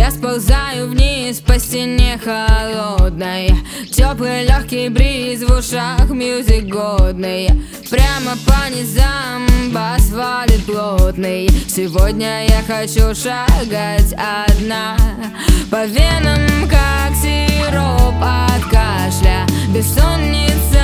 Я сползаю вниз по стене холодной, теплый легкий бриз в ушах, мьюзик годный. Прямо по низам бас валит плотный. Сегодня я хочу шагать одна по венам, как сироп от кашля. Бессонница